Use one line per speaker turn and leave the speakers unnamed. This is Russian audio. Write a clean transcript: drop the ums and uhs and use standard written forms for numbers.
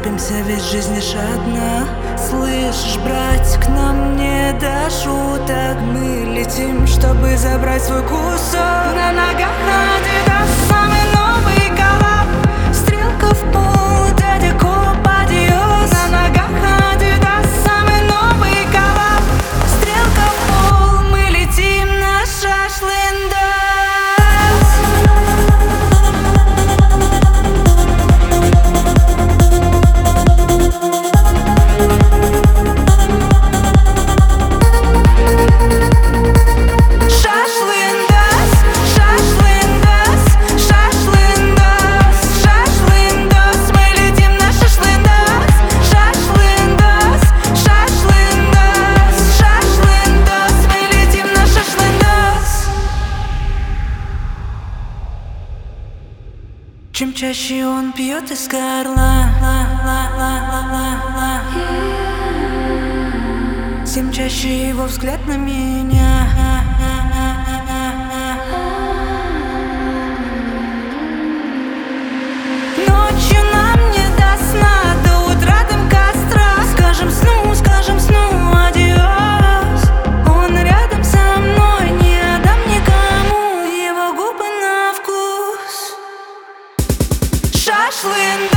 торопимся, ведь жизнь лишь одна. Слышишь, братик, нам не до шуток. Мы летим, чтобы забрать свой кусок. На ногах Адидас, самый новый коллаб. Стрелка в пол, дядя Коп, адиос. На ногах Адидас, самый новый коллаб. Стрелка в пол, мы летим на шашлындас. Чем чаще он пьет из горла, тем чаще его взгляд на меня. Ночью нам не до сна, до утра дым костра. Скажем сну, адиос. Он рядом со мной, не отдам никому его губы на вкус. Шашлындас.